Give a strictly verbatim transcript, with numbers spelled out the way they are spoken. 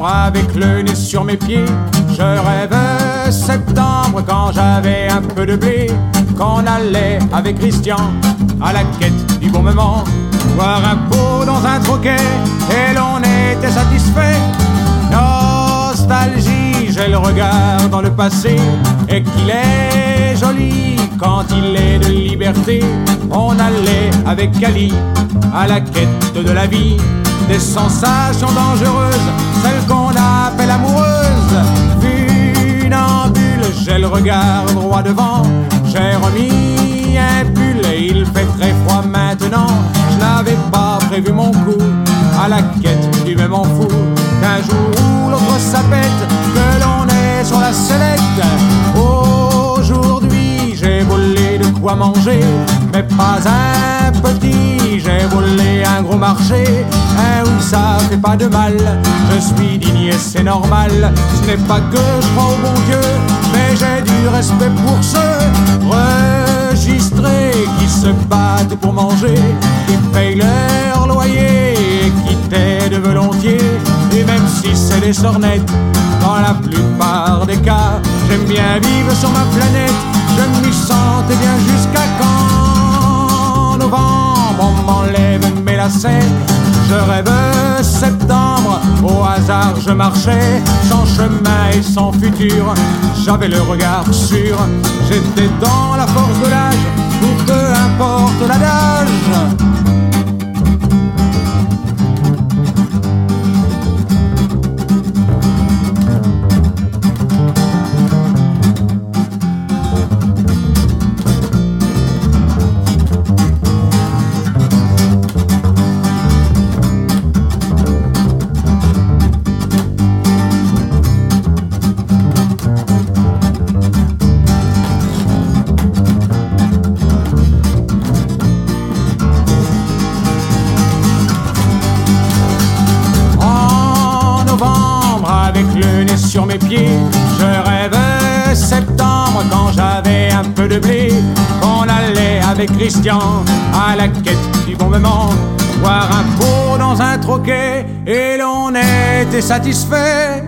avec le nez sur mes pieds. Je rêve septembre quand j'avais un peu de blé, qu'on allait avec Christian à la quête du bon moment, boire un pot dans un troquet et l'on était satisfait. Nostalgie, j'ai le regard dans le passé et qu'il est joli quand il est de liberté. On allait avec Ali à la quête de la vie, des sensations dangereuses, celles qu'on appelle amoureuses. Funambule, j'ai le regard droit devant, j'ai remis un pull et il fait très froid maintenant. Je n'avais pas prévu mon coup à la quête du même en fou, qu'un jour ou l'autre ça pète, que l'on est sur la sellette. Aujourd'hui j'ai volé de quoi manger, mais pas un petit, j'ai volé un gros marché. Un oui, ça fait pas de mal, je suis digne et c'est normal. Ce n'est pas que je crois au bon Dieu, mais j'ai du respect pour ceux registrés qui se battent pour manger, qui payent leur loyer et qui t'aident volontiers. Et même si c'est des sornettes, dans la plupart des cas, j'aime bien vivre sur ma planète. Je m'y sentais bien jusqu'à quand novembre on m'enlève mes lacets. Je rêve septembre, au hasard je marchais, sans chemin et sans futur, j'avais le regard sûr. J'étais dans la force de l'âge, ou peu importe l'adage. Sur mes pieds, je rêve septembre quand j'avais un peu de blé, qu'on allait avec Christian à la quête du bon moment, boire un pot dans un troquet et l'on était satisfait.